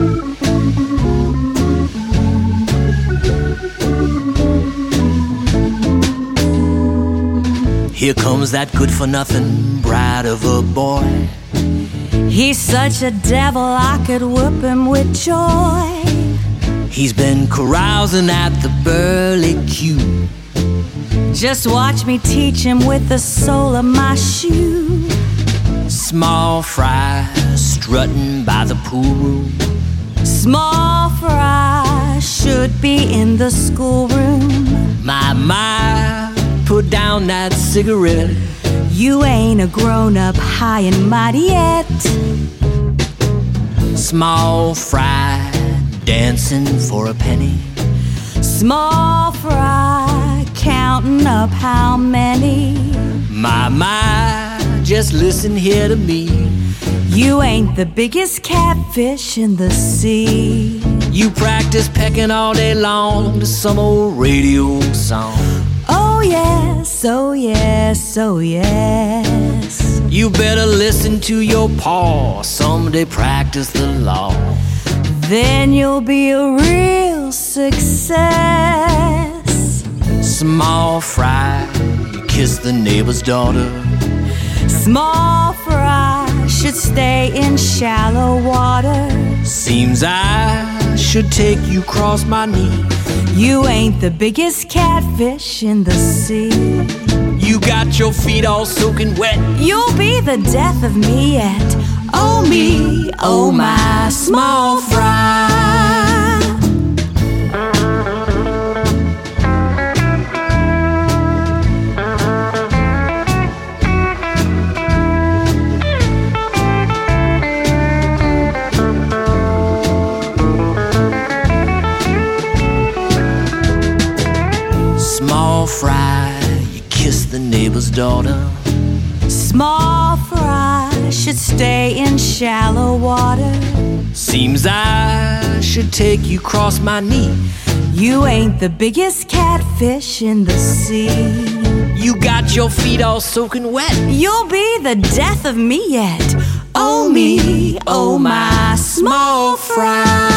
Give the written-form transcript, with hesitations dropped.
Here comes that good-for-nothing brat of a boy. He's such a devil, I could whip him with joy. He's been carousing at the Burley Q. Just watch me teach him with the sole of my shoe. Small fry strutting by the pool room. Small fry should be in the schoolroom. My, put down that cigarette. You ain't a grown-up high and mighty yet. Small fry dancing for a penny. Small fry counting up how many. My, just listen here to me. You ain't the biggest catfish in the sea. You practice pecking all day long to some old radio song. Oh yes, oh yes, oh yes. You better listen to your paw, someday practice the law. Then you'll be a real success. Small fry, you kiss the neighbor's daughter. Small fry should stay in shallow water. Seems I should take you cross my knee. You ain't the biggest catfish in the sea. You got your feet all soaking wet. You'll be the death of me yet. Oh me, oh my small fry. Small fry, you kiss the neighbor's daughter. Small fry should stay in shallow water. Seems I should take you cross my knee. You ain't the biggest catfish in the sea. You got your feet all soaking wet. You'll be the death of me yet. Oh me, oh my small fry.